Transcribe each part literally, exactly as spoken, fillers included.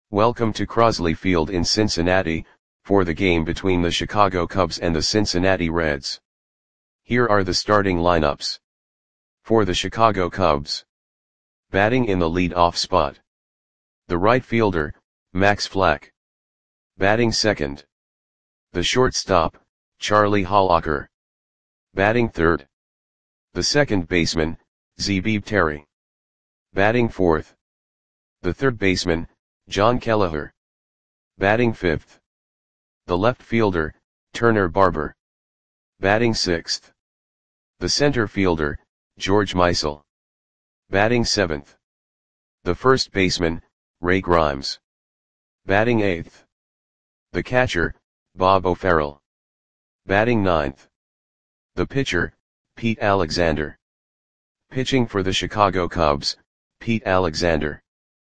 Welcome to Crosley Field in Cincinnati, for the game between the Chicago Cubs and the Cincinnati Reds. Here are the starting lineups. For the Chicago Cubs. Batting in the lead-off spot. The right fielder, Max Flack. Batting second. The shortstop, Charlie Hollacker. Batting third. The second baseman, Zebib Terry. Batting fourth. The third baseman, John Kelleher. Batting fifth. The left fielder, Turner Barber. Batting sixth. The center fielder, George Meisel. Batting seventh. The first baseman, Ray Grimes. Batting eighth. The catcher, Bob O'Farrell. Batting ninth. The pitcher, Pete Alexander. Pitching for the Chicago Cubs, Pete Alexander.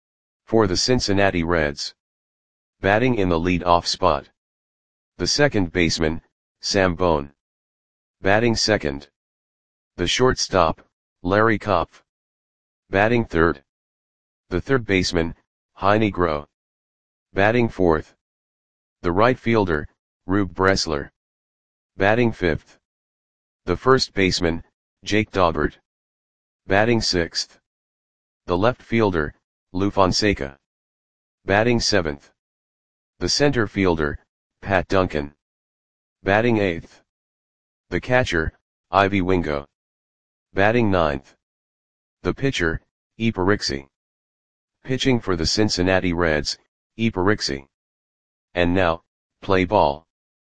For the Cincinnati Reds. Batting in the lead-off spot. The second baseman, Sam Bone. Batting second. The shortstop, Larry Kopf. Batting third. The third baseman, Heine Groh. Batting fourth. The right fielder, Rube Bressler. Batting fifth. The first baseman, Jake Daubert. Batting sixth. The left fielder, Lou Fonseca. Batting seventh. The center fielder, Pat Duncan. Batting eighth. The catcher, Ivy Wingo. Batting ninth. The pitcher, E. Pariksi. Pitching for the Cincinnati Reds, E. Pariksi. And now, play ball.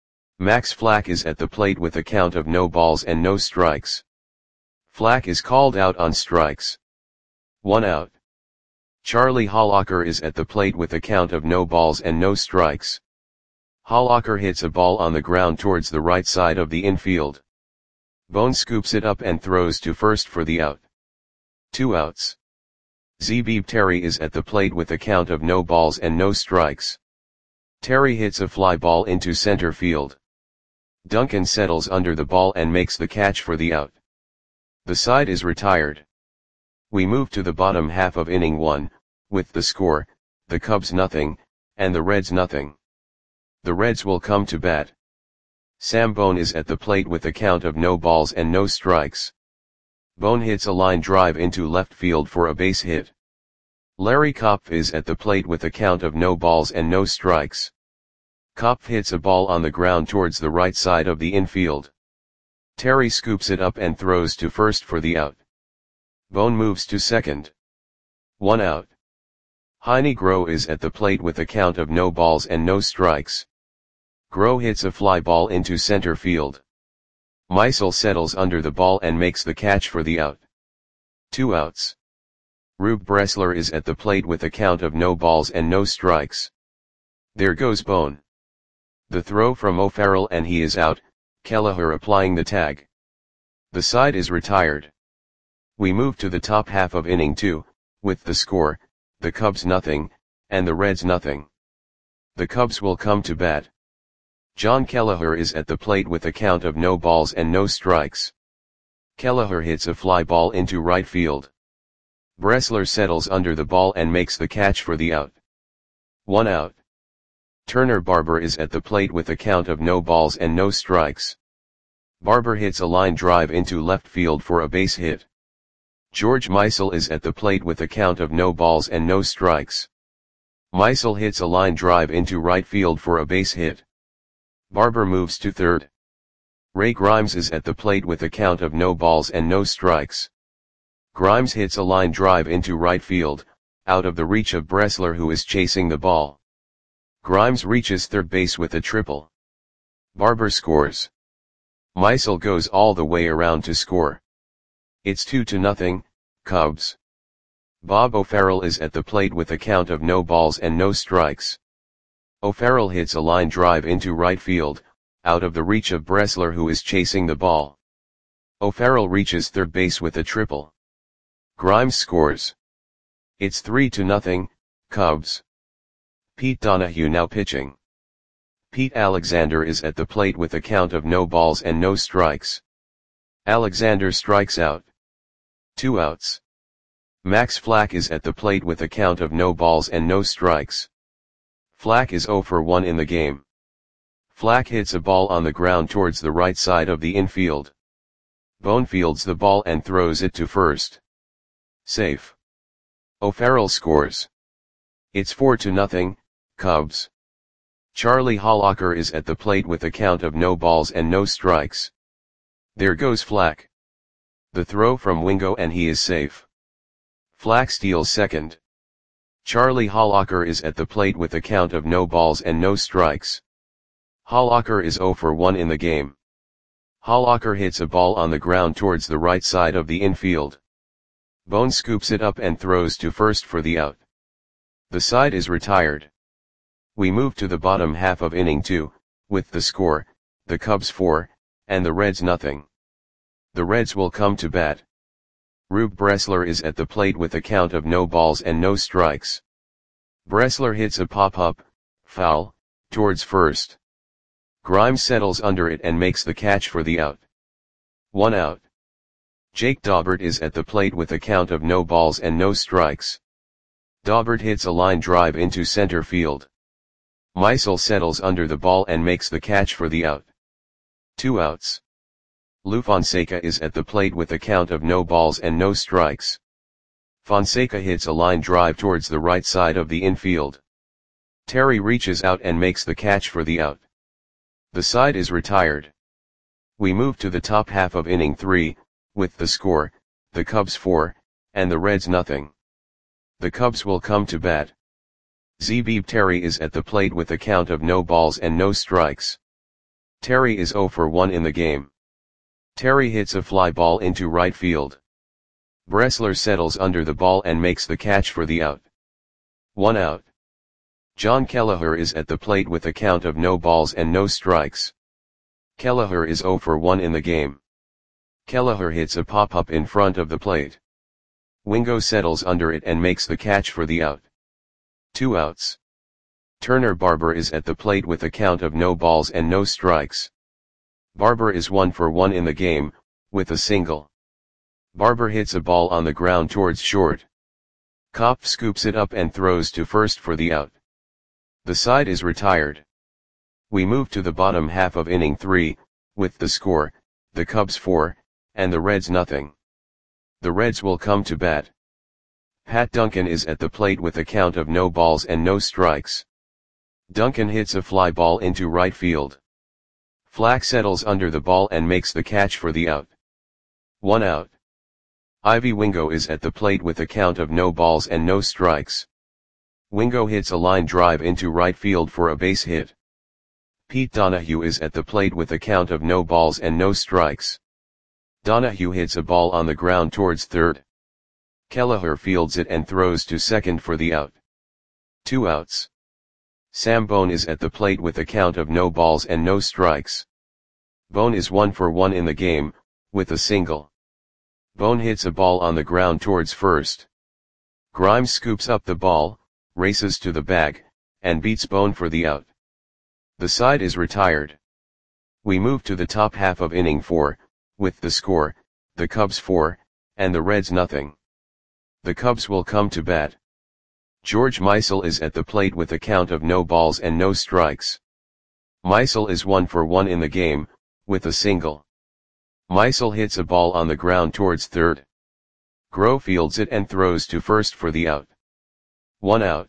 Max Flack is at the plate with a count of no balls and no strikes. Flack is called out on strikes. One out. Charlie Hollacker is at the plate with a count of no balls and no strikes. Hollacker hits a ball on the ground towards the right side of the infield. Bone scoops it up and throws to first for the out. Two outs. Zebib Terry is at the plate with a count of no balls and no strikes. Terry hits a fly ball into center field. Duncan settles under the ball and makes the catch for the out. The side is retired. We move to the bottom half of inning one, with the score, the Cubs nothing, and the Reds nothing. The Reds will come to bat. Sam Bone is at the plate with a count of no balls and no strikes. Bone hits a line drive into left field for a base hit. Larry Kopf is at the plate with a count of no balls and no strikes. Kopf hits a ball on the ground towards the right side of the infield. Terry scoops it up and throws to first for the out. Bone moves to second. One out. Heine Groh is at the plate with a count of no balls and no strikes. Groh hits a fly ball into center field. Meisel settles under the ball and makes the catch for the out. Two outs. Rube Bressler is at the plate with a count of no balls and no strikes. There goes Bone. The throw from O'Farrell and he is out, Kelleher applying the tag. The side is retired. We move to the top half of inning two, with the score, the Cubs nothing, and the Reds nothing. The Cubs will come to bat. John Kelleher is at the plate with a count of no balls and no strikes. Kelleher hits a fly ball into right field. Bressler settles under the ball and makes the catch for the out. One out. Turner Barber is at the plate with a count of no balls and no strikes. Barber hits a line drive into left field for a base hit. George Meisel is at the plate with a count of no balls and no strikes. Meisel hits a line drive into right field for a base hit. Barber moves to third. Ray Grimes is at the plate with a count of no balls and no strikes. Grimes hits a line drive into right field, out of the reach of Bressler who is chasing the ball. Grimes reaches third base with a triple. Barber scores. Meisel goes all the way around to score. It's two to nothing, Cubs. Bob O'Farrell is at the plate with a count of no balls and no strikes. O'Farrell hits a line drive into right field, out of the reach of Bressler who is chasing the ball. O'Farrell reaches third base with a triple. Grimes scores. It's three to nothing, Cubs. Pete Donahue now pitching. Pete Alexander is at the plate with a count of no balls and no strikes. Alexander strikes out. Two outs. Max Flack is at the plate with a count of no balls and no strikes. Flack is zero for one in the game. Flack hits a ball on the ground towards the right side of the infield. Bone fields the ball and throws it to first. Safe. O'Farrell scores. It's four to nothing, Cubs. Charlie Hollacker is at the plate with a count of no balls and no strikes. There goes Flack. The throw from Wingo and he is safe. Flack steals second. Charlie Hollacker is at the plate with a count of no balls and no strikes. Hollacker is zero for one in the game. Hollacker hits a ball on the ground towards the right side of the infield. Bone scoops it up and throws to first for the out. The side is retired. We move to the bottom half of inning two, with the score, the Cubs four, and the Reds nothing. The Reds will come to bat. Rube Bressler is at the plate with a count of no balls and no strikes. Bressler hits a pop-up, foul, towards first. Grimes settles under it and makes the catch for the out. One out. Jake Daubert is at the plate with a count of no balls and no strikes. Daubert hits a line drive into center field. Meisel settles under the ball and makes the catch for the out. Two outs. Lou Fonseca is at the plate with a count of no balls and no strikes. Fonseca hits a line drive towards the right side of the infield. Terry reaches out and makes the catch for the out. The side is retired. We move to the top half of inning three, with the score, the Cubs four, and the Reds nothing. The Cubs will come to bat. Zebib Terry is at the plate with a count of no balls and no strikes. Terry is zero for one in the game. Terry hits a fly ball into right field. Bressler settles under the ball and makes the catch for the out. One out. John Kelleher is at the plate with a count of no balls and no strikes. Kelleher is zero for one in the game. Kelleher hits a pop-up in front of the plate. Wingo settles under it and makes the catch for the out. Two outs. Turner Barber is at the plate with a count of no balls and no strikes. Barber is one for one in the game, with a single. Barber hits a ball on the ground towards short. Kopf scoops it up and throws to first for the out. The side is retired. We move to the bottom half of inning three, with the score, the Cubs four, and the Reds nothing. The Reds will come to bat. Pat Duncan is at the plate with a count of no balls and no strikes. Duncan hits a fly ball into right field. Flack settles under the ball and makes the catch for the out. One out. Ivy Wingo is at the plate with a count of no balls and no strikes. Wingo hits a line drive into right field for a base hit. Pete Donahue is at the plate with a count of no balls and no strikes. Donahue hits a ball on the ground towards third. Kelleher fields it and throws to second for the out. Two outs. Sam Bone is at the plate with a count of no balls and no strikes. Bone is one for one in the game, with a single. Bone hits a ball on the ground towards first. Grimes scoops up the ball, races to the bag, and beats Bone for the out. The side is retired. We move to the top half of inning four, with the score, the Cubs four, and the Reds nothing. The Cubs will come to bat. George Meisel is at the plate with a count of no balls and no strikes. Meisel is one for one in the game, with a single. Meisel hits a ball on the ground towards third. Groh fields it and throws to first for the out. One out.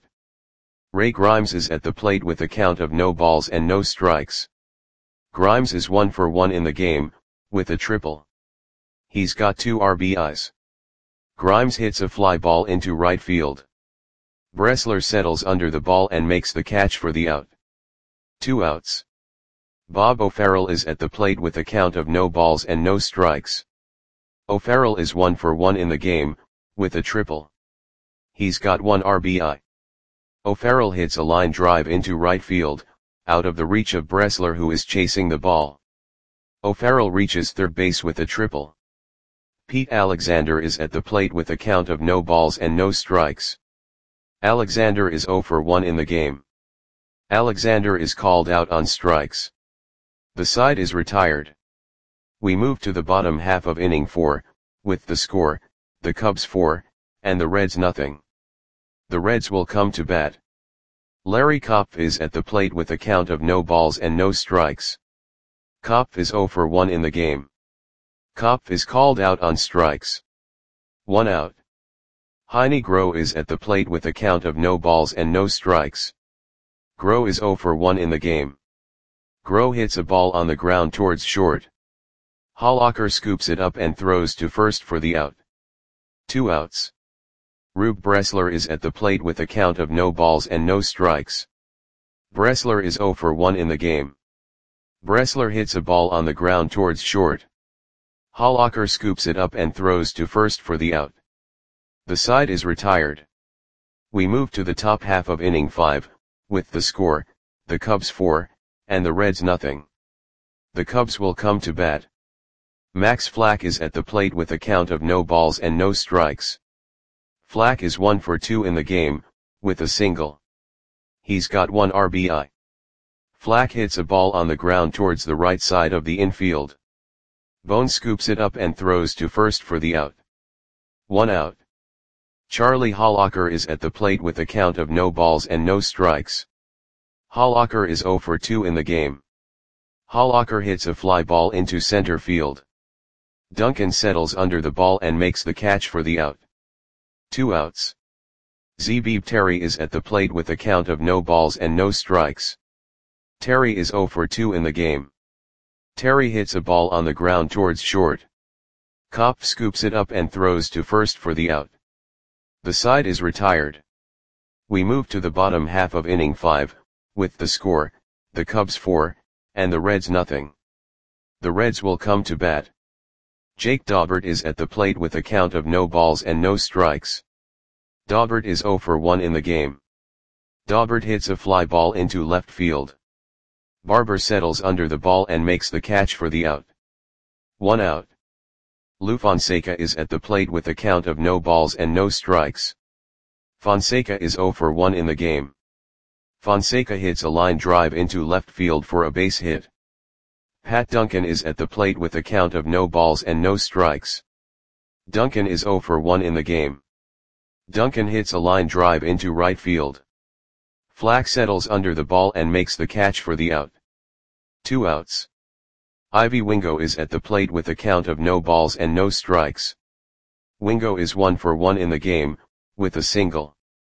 Ray Grimes is at the plate with a count of no balls and no strikes. Grimes is one for one in the game, with a triple. He's got two R B Is. Grimes hits a fly ball into right field. Bressler settles under the ball and makes the catch for the out. Two outs. Bob O'Farrell is at the plate with a count of no balls and no strikes. O'Farrell is one for one in the game, with a triple. He's got one R B I. O'Farrell hits a line drive into right field, out of the reach of Bressler who is chasing the ball. O'Farrell reaches third base with a triple. Pete Alexander is at the plate with a count of no balls and no strikes. Alexander is zero for one in the game. Alexander is called out on strikes. The side is retired. We move to the bottom half of inning four, with the score, the Cubs four, and the Reds nothing. The Reds will come to bat. Larry Kopf is at the plate with a count of no balls and no strikes. Kopf is zero for one in the game. Kopf is called out on strikes. One out. Heine Groh is at the plate with a count of no balls and no strikes. Groh is zero for one in the game. Groh hits a ball on the ground towards short. Hollacker scoops it up and throws to first for the out. Two outs. Rube Bressler is at the plate with a count of no balls and no strikes. Bressler is zero for one in the game. Bressler hits a ball on the ground towards short. Hollacker scoops it up and throws to first for the out. The side is retired. We move to the top half of inning five, with the score, the Cubs four, and the Reds nothing. The Cubs will come to bat. Max Flack is at the plate with a count of no balls and no strikes. Flack is one for two in the game, with a single. He's got one R B I. Flack hits a ball on the ground towards the right side of the infield. Bone scoops it up and throws to first for the out. One out. Charlie Hollacker is at the plate with a count of no balls and no strikes. Hollacker is zero for two in the game. Hollacker hits a fly ball into center field. Duncan settles under the ball and makes the catch for the out. Two outs. Zebib Terry is at the plate with a count of no balls and no strikes. Terry is zero for two in the game. Terry hits a ball on the ground towards short. Kopf scoops it up and throws to first for the out. The side is retired. We move to the bottom half of inning five, with the score, the Cubs four, and the Reds nothing. The Reds will come to bat. Jake Daubert is at the plate with a count of no balls and no strikes. Daubert is zero for one in the game. Daubert hits a fly ball into left field. Barber settles under the ball and makes the catch for the out. One out. Lou Fonseca is at the plate with a count of no balls and no strikes. Fonseca is zero for one in the game. Fonseca hits a line drive into left field for a base hit. Pat Duncan is at the plate with a count of no balls and no strikes. Duncan is zero for one in the game. Duncan hits a line drive into right field. Flack settles under the ball and makes the catch for the out. Two outs. Ivy Wingo is at the plate with a count of no balls and no strikes. Wingo is one for one in the game, with a single.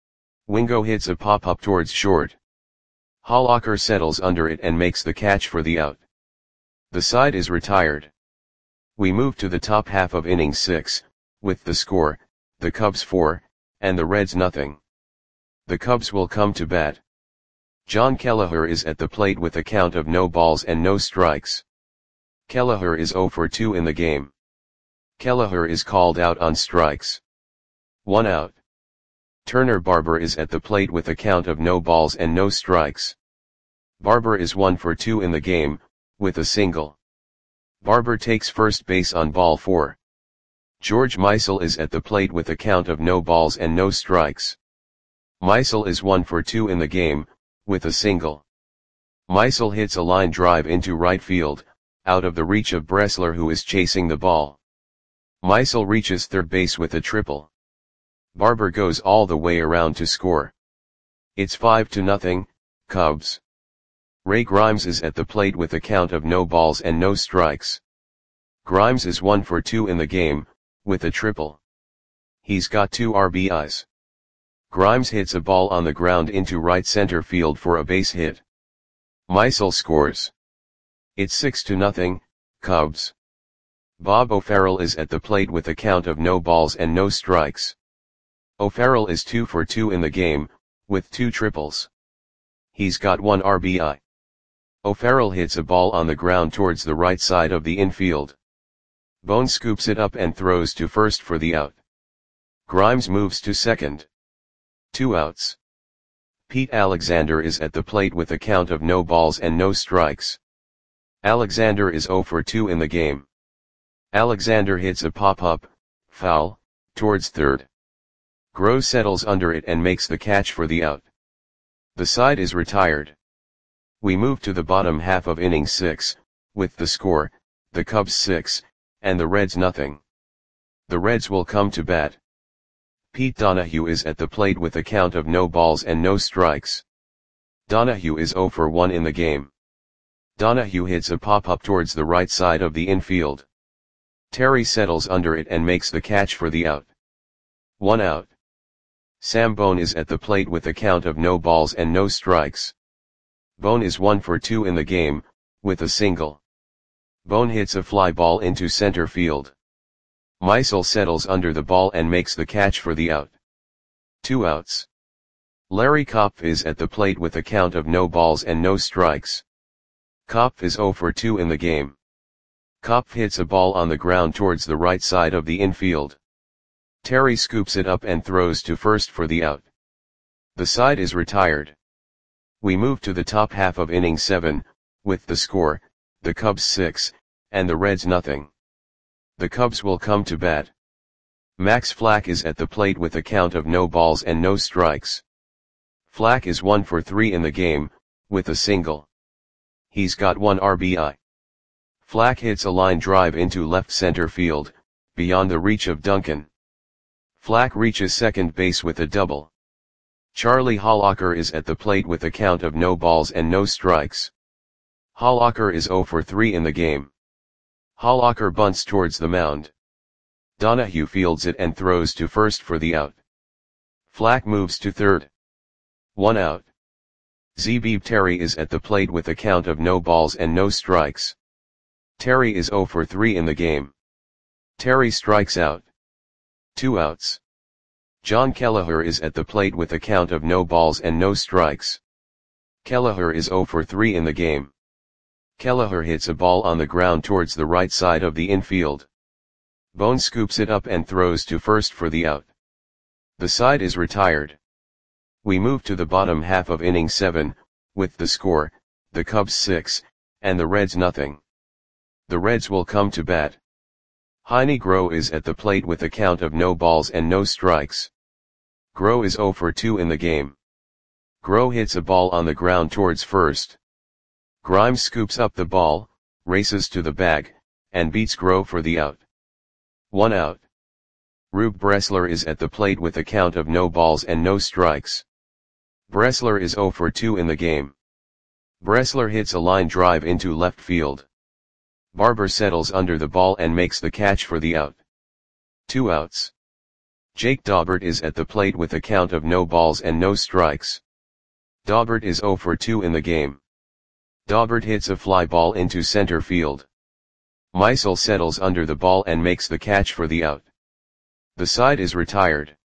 Wingo hits a pop-up towards short. Hollacker settles under it and makes the catch for the out. The side is retired. We move to the top half of inning six, with the score, the Cubs four, and the Reds nothing. The Cubs will come to bat. John Kelleher is at the plate with a count of no balls and no strikes. Kelleher is zero for two in the game. Kelleher is called out on strikes. One out. Turner Barber is at the plate with a count of no balls and no strikes. Barber is one for two in the game, with a single. Barber takes first base on ball four. George Meisel is at the plate with a count of no balls and no strikes. Meisel is one for two in the game, with a single. Meisel hits a line drive into right field, out of the reach of Bressler who is chasing the ball. Meisel reaches third base with a triple. Barber goes all the way around to score. It's five to nothing, Cubs. Ray Grimes is at the plate with a count of no balls and no strikes. Grimes is one for two in the game, with a triple. He's got two R B Is. Grimes hits a ball on the ground into right center field for a base hit. Meisel scores. It's six to nothing, Cubs. Bob O'Farrell is at the plate with a count of no balls and no strikes. O'Farrell is two for two in the game, with two triples. He's got one R B I. O'Farrell hits a ball on the ground towards the right side of the infield. Bone scoops it up and throws to first for the out. Grimes moves to second. Two outs. Pete Alexander is at the plate with a count of no balls and no strikes. Alexander is zero for two in the game. Alexander hits a pop-up, foul, towards third. Groh settles under it and makes the catch for the out. The side is retired. We move to the bottom half of inning six, with the score, the Cubs six, and the Reds nothing. The Reds will come to bat. Pete Donahue is at the plate with a count of no balls and no strikes. Donahue is zero for one in the game. Donahue hits a pop-up towards the right side of the infield. Terry settles under it and makes the catch for the out. One out. Sam Bone is at the plate with a count of no balls and no strikes. Bone is one for two in the game, with a single. Bone hits a fly ball into center field. Meisel settles under the ball and makes the catch for the out. Two outs. Larry Kopf is at the plate with a count of no balls and no strikes. Kopf is zero for two in the game. Kopf hits a ball on the ground towards the right side of the infield. Terry scoops it up and throws to first for the out. The side is retired. We move to the top half of inning seven, with the score, the Cubs six, and the Reds nothing. The Cubs will come to bat. Max Flack is at the plate with a count of no balls and no strikes. Flack is one for three in the game, with a single. He's got one R B I. Flack hits a line drive into left center field, beyond the reach of Duncan. Flack reaches second base with a double. Charlie Hollacker is at the plate with a count of no balls and no strikes. Hollacker is zero for three in the game. Hollacker bunts towards the mound. Donahue fields it and throws to first for the out. Flack moves to third. One out. Zebib Terry is at the plate with a count of no balls and no strikes. Terry is zero for three in the game. Terry strikes out. Two outs. John Kelleher is at the plate with a count of no balls and no strikes. Kelleher is zero for three in the game. Kelleher hits a ball on the ground towards the right side of the infield. Bone scoops it up and throws to first for the out. The side is retired. We move to the bottom half of inning seven, with the score, the Cubs six, and the Reds nothing. The Reds will come to bat. Heine Groh is at the plate with a count of no balls and no strikes. Groh is zero for two in the game. Groh hits a ball on the ground towards first. Grimes scoops up the ball, races to the bag, and beats Groh for the out. One out. Rube Bressler is at the plate with a count of no balls and no strikes. Bressler is zero for two in the game. Bressler hits a line drive into left field. Barber settles under the ball and makes the catch for the out. Two outs. Jake Daubert is at the plate with a count of no balls and no strikes. Daubert is zero for two in the game. Daubert hits a fly ball into center field. Meisel settles under the ball and makes the catch for the out. The side is retired.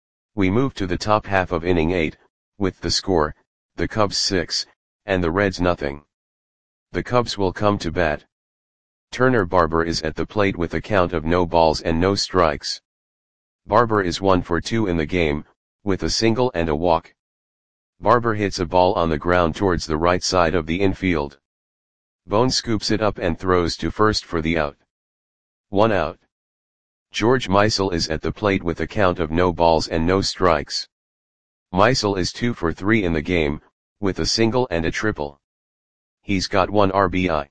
We move to the top half of inning eight, with the score, the Cubs six, and the Reds nothing. The Cubs will come to bat. Turner Barber is at the plate with a count of no balls and no strikes. Barber is one for two in the game, with a single and a walk. Barber hits a ball on the ground towards the right side of the infield. Bone scoops it up and throws to first for the out. One out. George Meisel is at the plate with a count of no balls and no strikes. Meisel is two for three in the game, with a single and a triple. He's got one R B I.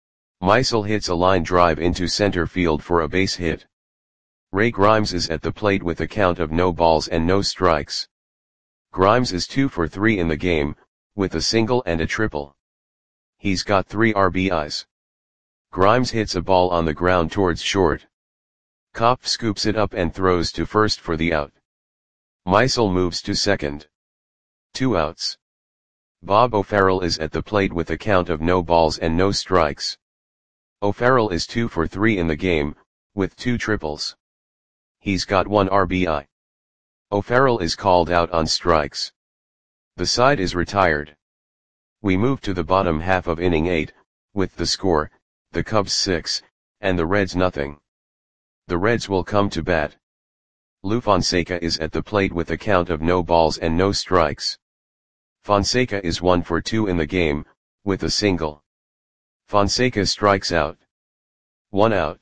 Meisel hits a line drive into center field for a base hit. Ray Grimes is at the plate with a count of no balls and no strikes. Grimes is two for three in the game, with a single and a triple. He's got three R B Is. Grimes hits a ball on the ground towards short. Kopf scoops it up and throws to first for the out. Meisel moves to second. Two outs. Bob O'Farrell is at the plate with a count of no balls and no strikes. O'Farrell is two for three in the game, with two triples. He's got one R B I. O'Farrell is called out on strikes. The side is retired. We move to the bottom half of inning eight, with the score, the Cubs six, and the Reds nothing. The Reds will come to bat. Lou Fonseca is at the plate with a count of no balls and no strikes. Fonseca is one for two in the game, with a single. Fonseca strikes out. One out.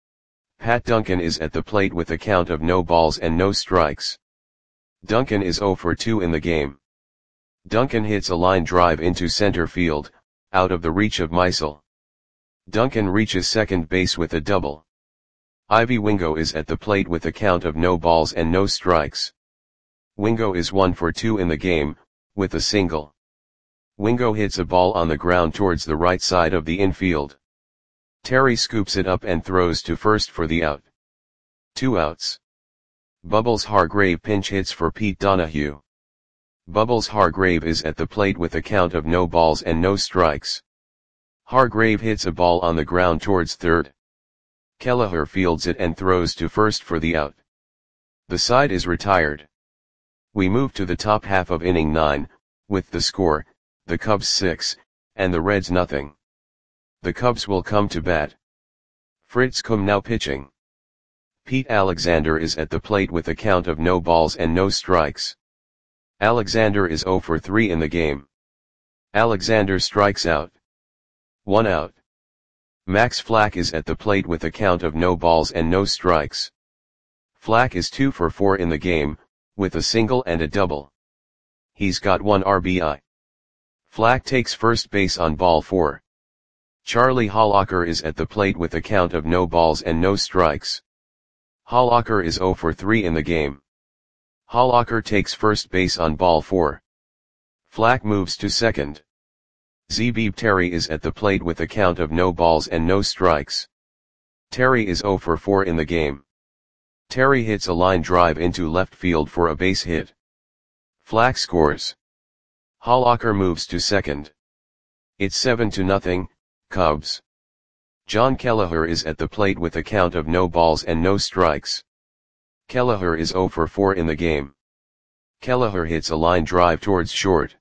Pat Duncan is at the plate with a count of no balls and no strikes. Duncan is zero for two in the game. Duncan hits a line drive into center field, out of the reach of Meisel. Duncan reaches second base with a double. Ivy Wingo is at the plate with a count of no balls and no strikes. Wingo is one for two in the game, with a single. Wingo hits a ball on the ground towards the right side of the infield. Terry scoops it up and throws to first for the out. Two outs. Bubbles Hargrave pinch hits for Pete Donahue. Bubbles Hargrave is at the plate with a count of no balls and no strikes. Hargrave hits a ball on the ground towards third. Kelleher fields it and throws to first for the out. The side is retired. We move to the top half of inning nine, with the score, the Cubs six, and the Reds nothing. The Cubs will come to bat. Fritz Kumm now pitching. Pete Alexander is at the plate with a count of no balls and no strikes. Alexander is zero for three in the game. Alexander strikes out. One out. Max Flack is at the plate with a count of no balls and no strikes. Flack is two for four in the game, with a single and a double. He's got one R B I. Flack takes first base on ball four. Charlie Hollacker is at the plate with a count of no balls and no strikes. Hollacker is zero for three in the game. Hollacker takes first base on ball four. Flack moves to second. Zebib Terry is at the plate with a count of no balls and no strikes. Terry is zero for four in the game. Terry hits a line drive into left field for a base hit. Flack scores. Hollacker moves to second. It's seven to nothing, Cubs. John Kelleher is at the plate with a count of no balls and no strikes. Kelleher is zero for four in the game. Kelleher hits a line drive towards short.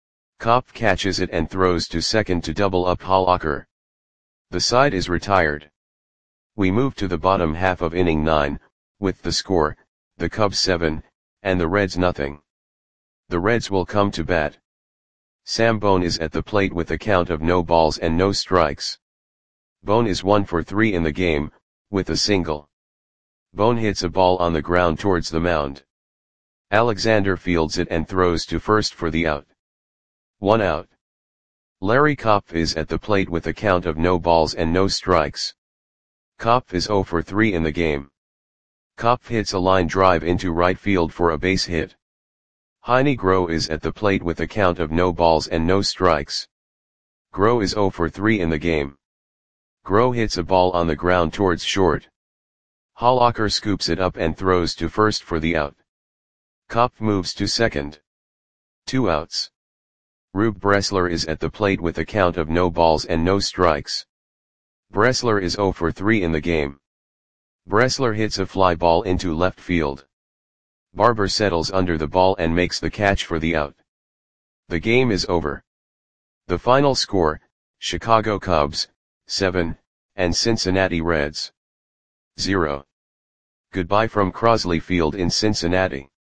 Kopf catches it and throws to second to double up Hollacker. The side is retired. We move to the bottom half of inning nine, with the score, the Cubs seven, and the Reds nothing. The Reds will come to bat. Sam Bone is at the plate with a count of no balls and no strikes. Bone is one for three in the game, with a single. Bone hits a ball on the ground towards the mound. Alexander fields it and throws to first for the out. One out. Larry Kopf is at the plate with a count of no balls and no strikes. Kopf is zero for three in the game. Kopf hits a line drive into right field for a base hit. Heine Groh is at the plate with a count of no balls and no strikes. Groh is zero for three in the game. Groh hits a ball on the ground towards short. Hollacker scoops it up and throws to first for the out. Kopf moves to second. Two outs. Rube Bressler is at the plate with a count of no balls and no strikes. Bressler is zero for three in the game. Bressler hits a fly ball into left field. Barber settles under the ball and makes the catch for the out. The game is over. The final score, Chicago Cubs, seven, and Cincinnati Reds, zero. Goodbye from Crosley Field in Cincinnati.